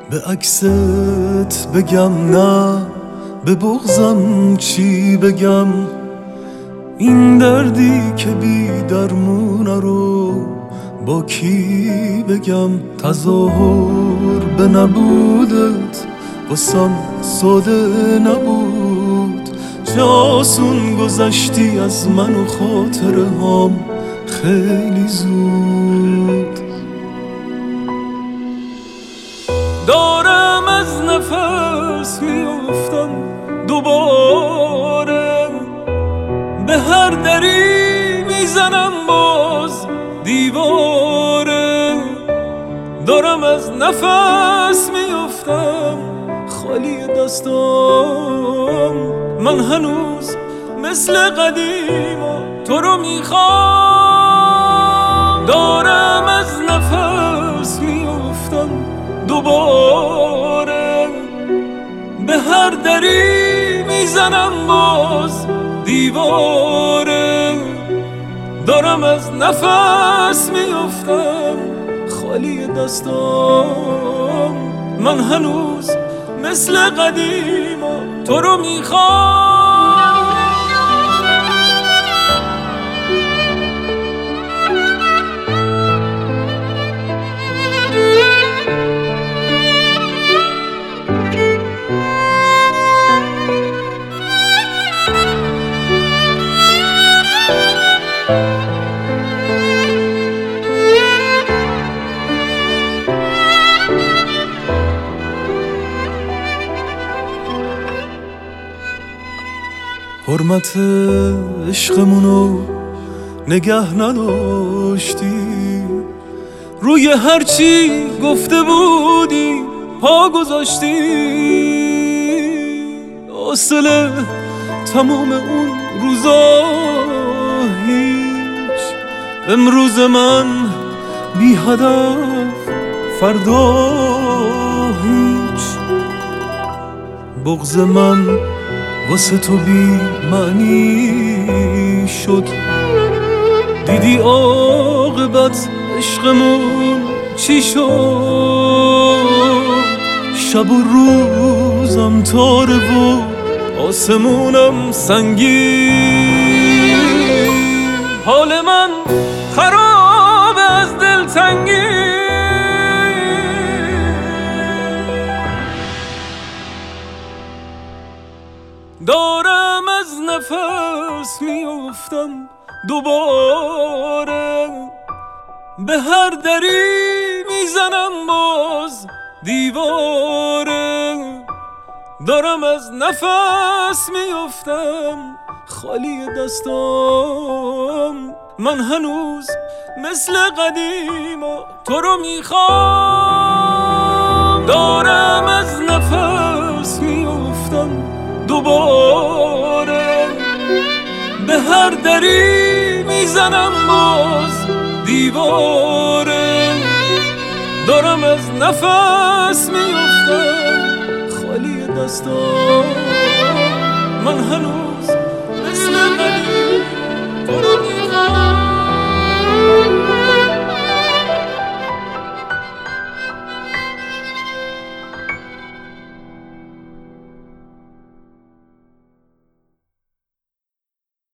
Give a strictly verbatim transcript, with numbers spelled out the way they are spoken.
به عکست بگم نه، به بغضم چی بگم؟ این دردی که بی درمونه رو با کی بگم؟ تظاهر به نبودت واسم ساده نبود، چه آسون گذشتی از من و خاطره هام خیلی زود. دارم از نفس میافتم دوباره، به هر دری میزنم باز دیواره. دارم از نفس میافتم خالی دستام، من هنوز مثل قدیم تو رو میخوام. دارم از نفس میافتم دوباره، به هر دری میزنم باز دیواره. دارم از نفس میافتم خالی دستام، من هنوز مثل قدیم تو رو میخوام. حرمت عشقمونو نگه نداشتی، روی هرچی گفته بودی پا گذاشتی. حوصله تمام اون روزا هیچ، امروز من بی هدف فردا هیچ. بغض من واسه تو بی معنی شد، دیدی عاقبت عشقمون چی شد. شب و روزم تاره و آسمونم سنگین، حال من خراب از دلتنگی. دارم از نفس میافتم دوباره، به هر دری میزنم باز دیواره. دارم از نفس میافتم خالی دستام، من هنوز مثل قدیم تو رو میخوام. دارم از نفس میافتم دوباره، به هر دری میزنم باز دیواره. دارم از نفس میافتم خالی دستام، من هنوز مثل قدیم تو رو